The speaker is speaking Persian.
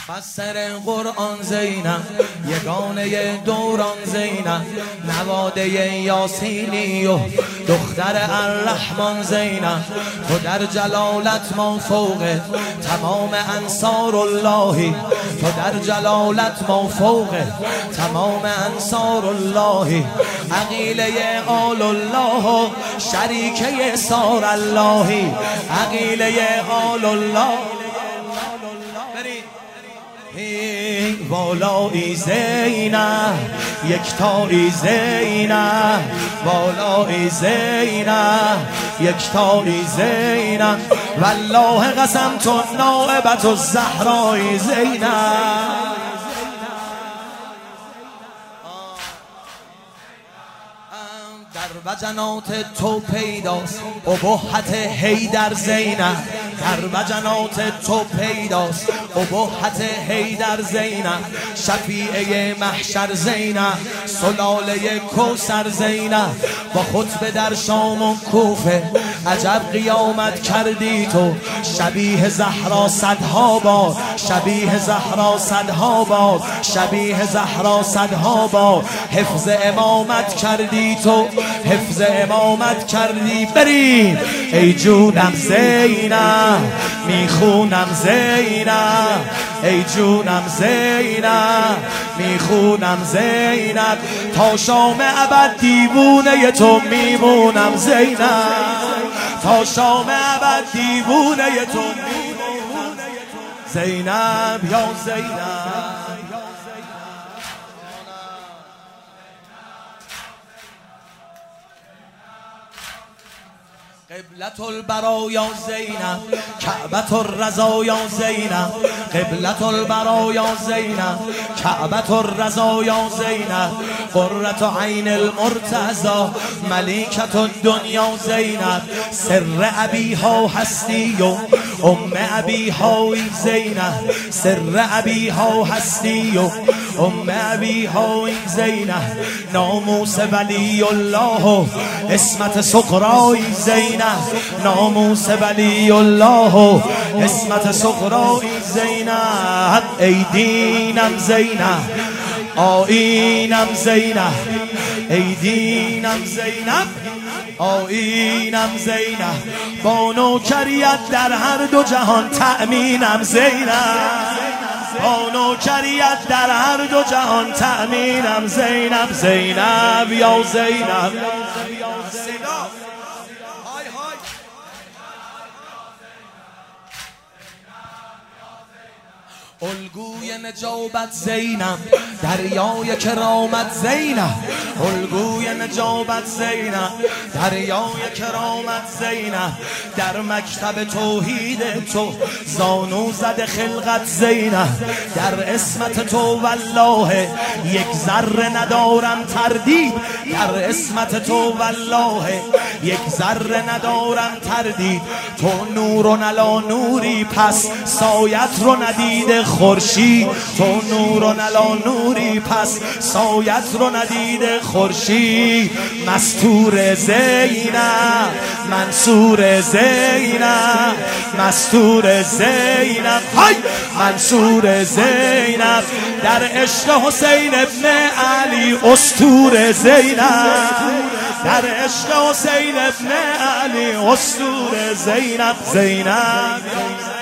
مفسر قرآن زینب، یگانه دوران زینب، نواده یاسینی و دختر الرحمن زینب. تو در جلالت ما فوق تمام انصار اللهی، تو در جلالت ما فوق تمام انصار اللهی. عقیله آل الله و شریکه سار اللهی، عقیله آل الله. والایی زینب، یکتایی زینب، والایی زینب، یکتایی زینب. والله قسم تو نائبت الزهرای زینب. در وجنات تو پیداست ابهت حیدر زینب، در وجنات تو پیداست ابهت حیدر زینب. شفیعه محشر زینب، سلاله کوثر زینب. با خطبه در شام و کوفه عجب قیامت کردی تو. شبیه زهرا صدها بار، شبیه زهرا صدها بار، شبیه زهرا صدها بار. حفظ امامت کردی تو، حفظ امامت کردی. بریم ای جونم زینب، میخونم زینب، ای جونم زینب، میخونم زینب. تا شام ابد دیوونه تو میمونم زینب، تا شام ابد دیوونه تو میمونم زینب یا زینب. قبلة البرایا زینب، کعبة الرضایا زینب. قبلة البرایا زینب، کعبة الرضایا زینب. قرة عین المرتضی، ملیکة الدنیا زینب. سر ابیها هستی و ام ابیها زینب، سر ابیها هستی و ام ابیها زینب. ناموس ولی الله و عصمت سغرای زینب، ناموس ولی الله و عصمت سغرای زینب. ای دینم زینب، آیینم زینب، ای دینم زینب، آیینم زینب. با نوکریت در هر دو جهان تأمینم زینب، با نوکریت در هر دو جهان تأمینم زینب. زینب یا زینب. الگوی نجابت زینب، دریای کرامت زینب. الگوی نجابت زینب، دریای کرامت زینب. در مکتب توحید تو زانو زد خلقت زینب. در عصمت تو والله یک ذره ندارم تردید، در عصمت تو والله یک ذره ندارم تردید. تو نورون علی نوری پس سایت رو ندیده خورشید، تو نورون علی نوری پس سایت رو ندیده خورشید. مستور زینب، منصور زینب، مستور زینب، های منصور زینب. در عشق حسین ابن علی اسطور زینب، در عشق حسین ابن علی اسطور زینب. زینب